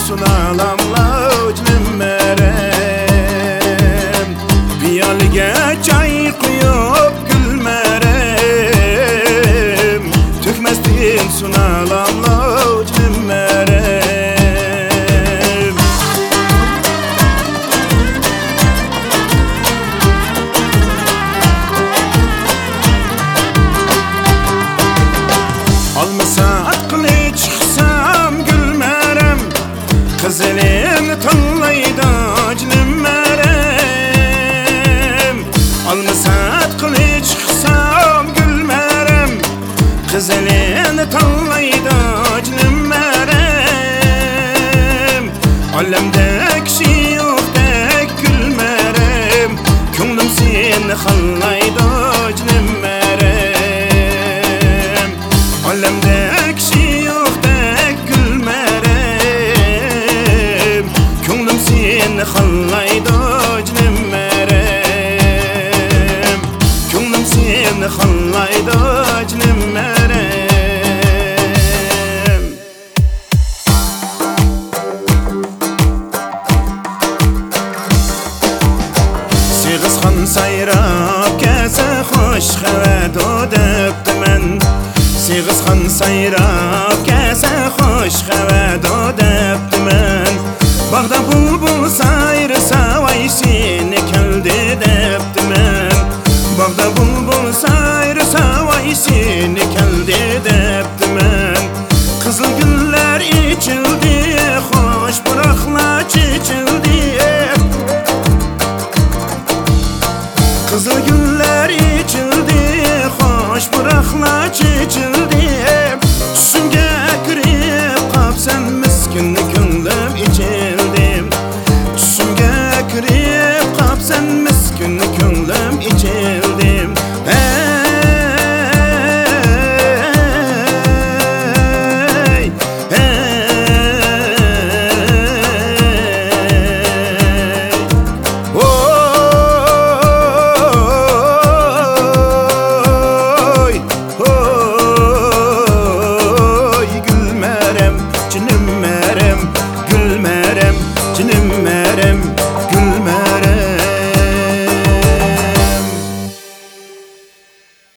sunalamlavcım merem Piyalga çay quyup gülmerem Tökmesdin sunalamlavcım merem Almasa kılıç çıksam gülmerem Kız elini tanlaydı acnım merem Almasa kılıç çıksam gülmerem Kız elini tanlaydı acnım merem Alemde kişi yok tek gülmerem Könglim seni hallaydı acnım merem Alemde kişi yok tek gülmerem Könglim seni hallaydı acnım merem Könglim seni hallaydı acnım merem Siğizxan sayrab kese hoş xevet o depti men Siğizxan sayrab kese hoş xevet o depti men Bağda bulbul sayrısa vay seni keldi depti men Bağda bulbul sayrısa vay seni keldi depti men Kızıl güller içildi hoş bırakla çiçildi Kızıl güller içildi hoş bırakla çiçildi Süngə kirib qapsan miskinlik